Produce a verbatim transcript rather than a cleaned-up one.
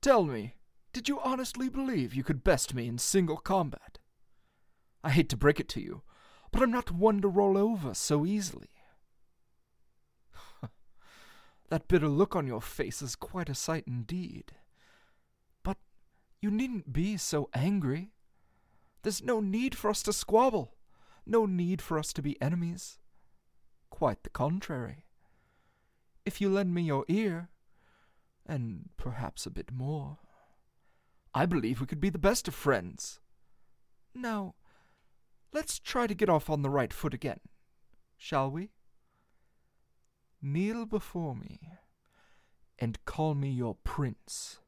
Tell me, did you honestly believe you could best me in single combat? I hate to break it to you, but I'm not one to roll over so easily. That bitter look on your face is quite a sight indeed. But you needn't be so angry. There's no need for us to squabble, no need for us to be enemies. Quite the contrary. If you lend me your ear, and perhaps a bit more, I believe we could be the best of friends. Now, let's try to get off on the right foot again, shall we? Kneel before me, and call me your prince.